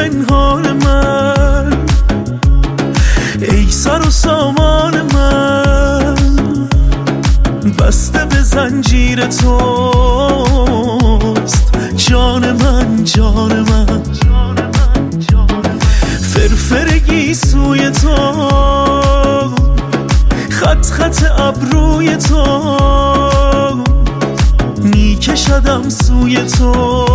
این حال من، ای سر و سامان من بسته به زنجیر توست. جان من جان من، فرفرگی سوی تو، خط خط ابروی تو، میکشدم سوی تو.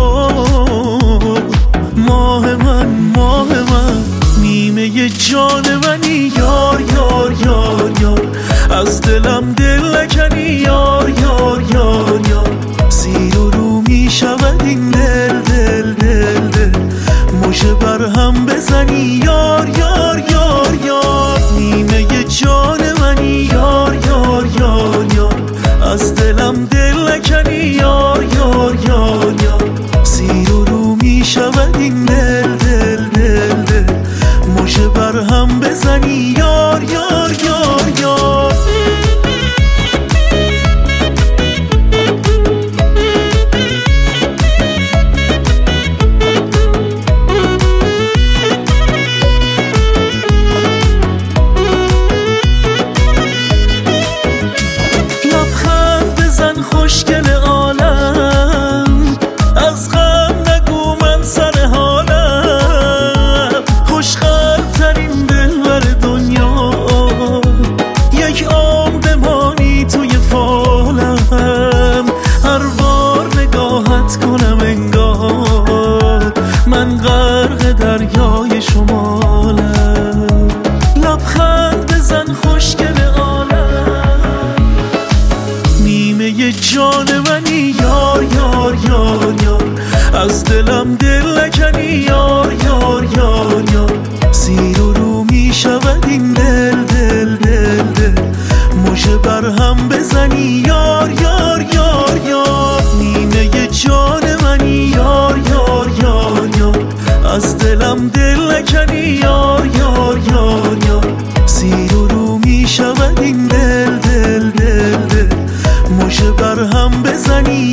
ماه من ماه من، نیمه جان منی یار یار یار یار، از دلم دل نکنی یار یار یار یار. زیر و رو میشود این دل دل دل دل، مژه بر هم بزنی یار یار یار یار. نیمه جان منی یار یار یار یار، از دلم دل نکنی یار یار یار یار. زیر و رو میشود این دل دل دل دل، مژه بر هم بزنی یار یار یار یار. خوشگل عالم، از غم نگو من سر حالم. خوشخلترین دلبر دنیا، یک عمر بمانی توی فالم. هر بار نگاهت کنم انگار من غرق دریای شمالم. لبخند بزن خوشگل جان منی یار یار یار یار، از دلم دل نکنی یار یار یار یار. زیر و رو میشود این دل دل دل دل، مژه بر هم بزنی یار یار یار یار. نیمه جان منی یار یار یار یار، از دلم دل نکنی یار یار یار یار. زیر و رو میشود این دل دل دل دل، مژه بر هم بزنی